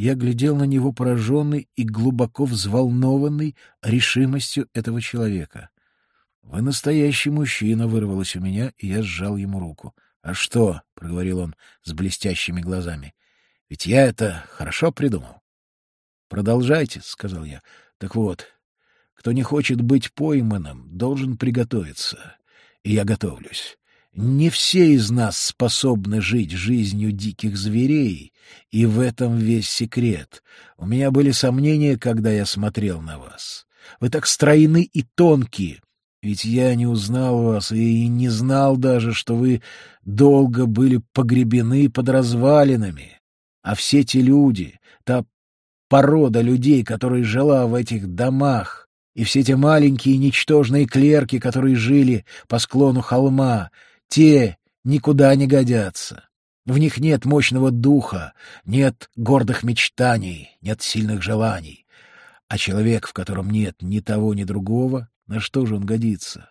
Я глядел на него пораженный и глубоко взволнованный решимостью этого человека. «Вы настоящий мужчина», — вырвалось у меня, и я сжал ему руку. «А что?» — проговорил он с блестящими глазами. «Ведь я это хорошо придумал». «Продолжайте», — сказал я. «Так вот, кто не хочет быть пойманным, должен приготовиться. И я готовлюсь. Не все из нас способны жить жизнью диких зверей, и в этом весь секрет. У меня были сомнения, когда я смотрел на вас. Вы так стройны и тонкие, ведь я не узнал вас и не знал даже, что вы долго были погребены под развалинами. А все те люди, та порода людей, которая жила в этих домах, и все те маленькие ничтожные клерки, которые жили по склону холма, те никуда не годятся. В них нет мощного духа, нет гордых мечтаний, нет сильных желаний. А человек, в котором нет ни того, ни другого, на что же он годится?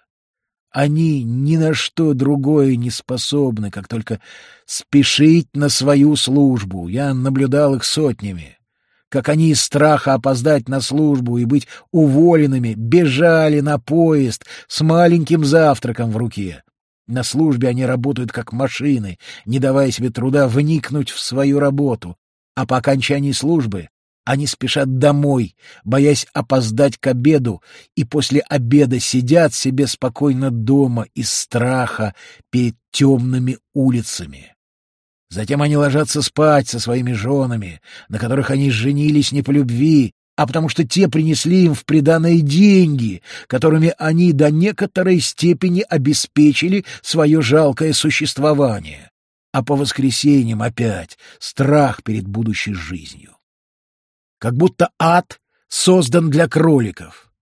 Они ни на что другое не способны, как только спешить на свою службу. Я наблюдал их сотнями, как они из страха опоздать на службу и быть уволенными бежали на поезд с маленьким завтраком в руке. На службе они работают как машины, не давая себе труда вникнуть в свою работу, а по окончании службы они спешат домой, боясь опоздать к обеду, и после обеда сидят себе спокойно дома из страха перед темными улицами. Затем они ложатся спать со своими женами, на которых они женились не по любви, а потому что те принесли им в приданое деньги, которыми они до некоторой степени обеспечили свое жалкое существование. А по воскресеньям опять страх перед будущей жизнью. Как будто ад создан для кроликов.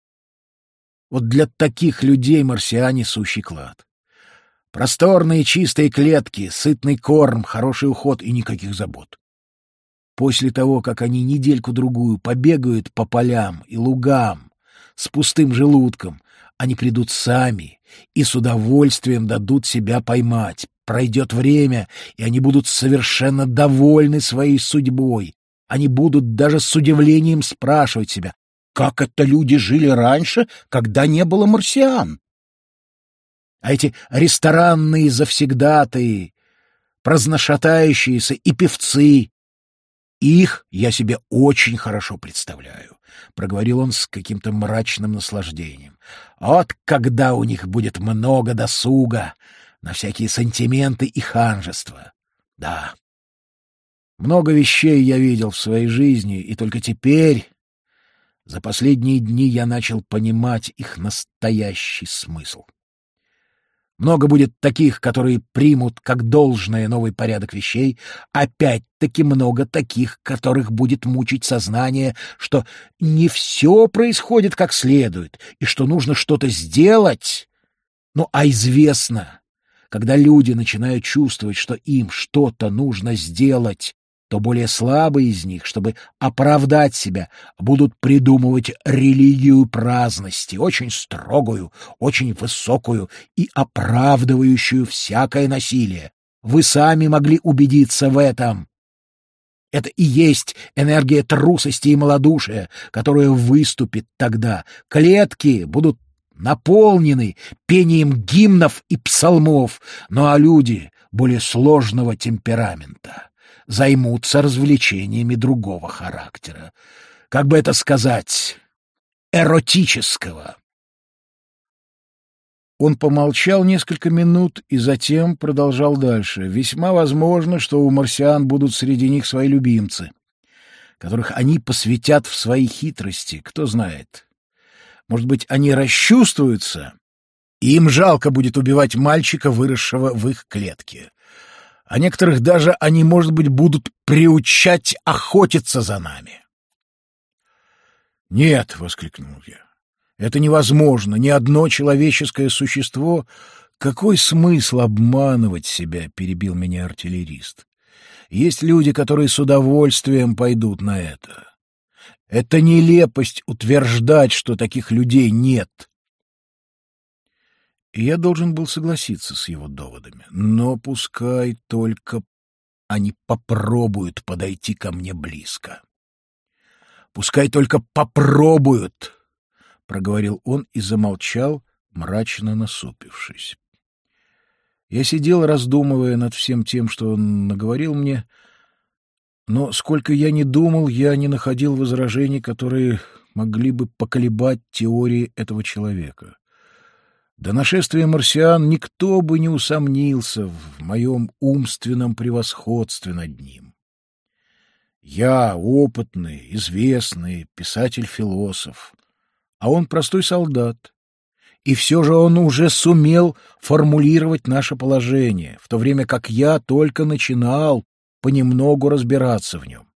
Вот для таких людей марсиане — сущий клад. Просторные чистые клетки, сытный корм, хороший уход и никаких забот. После того, как они недельку-другую побегают по полям и лугам с пустым желудком, они придут сами и с удовольствием дадут себя поймать. Пройдет время, и они будут совершенно довольны своей судьбой. Они будут даже с удивлением спрашивать себя, как это люди жили раньше, когда не было марсиан? А эти ресторанные завсегдатаи, праздношатающиеся и певцы, их я себе очень хорошо представляю, — проговорил он с каким-то мрачным наслаждением. Вот когда у них будет много досуга на всякие сантименты и ханжества. Да. Много вещей я видел в своей жизни, и только теперь, за последние дни, я начал понимать их настоящий смысл. Много будет таких, которые примут как должное новый порядок вещей, опять-таки много таких, которых будет мучить сознание, что не все происходит как следует, и что нужно что-то сделать. Ну, а известно, когда люди начинают чувствовать, что им что-то нужно сделать, то более слабые из них, чтобы оправдать себя, будут придумывать религию праздности, очень строгую, очень высокую и оправдывающую всякое насилие. Вы сами могли убедиться в этом. Это и есть энергия трусости и малодушия, которая выступит тогда. Клетки будут наполнены пением гимнов и псалмов, ну а люди более сложного темперамента займутся развлечениями другого характера. Как бы это сказать, эротического. Он помолчал несколько минут и затем продолжал дальше. Весьма возможно, что у марсиан будут среди них свои любимцы, которых они посвятят в свои хитрости, кто знает. Может быть, они расчувствуются, и им жалко будет убивать мальчика, выросшего в их клетке. А некоторых даже они, может быть, будут приучать охотиться за нами. «Нет», — воскликнул я, — «это невозможно. Ни одно человеческое существо...» «Какой смысл обманывать себя?» — перебил меня артиллерист. «Есть люди, которые с удовольствием пойдут на это. Это нелепость утверждать, что таких людей нет». И я должен был согласиться с его доводами. Но пускай только они попробуют подойти ко мне близко. Пускай только попробуют, — проговорил он и замолчал, мрачно насупившись. Я сидел, раздумывая над всем тем, что он наговорил мне, но сколько я ни думал, я не находил возражений, которые могли бы поколебать теории этого человека. До нашествия марсиан никто бы не усомнился в моем умственном превосходстве над ним. Я опытный, известный писатель-философ, а он простой солдат. И все же он уже сумел формулировать наше положение, в то время как я только начинал понемногу разбираться в нем.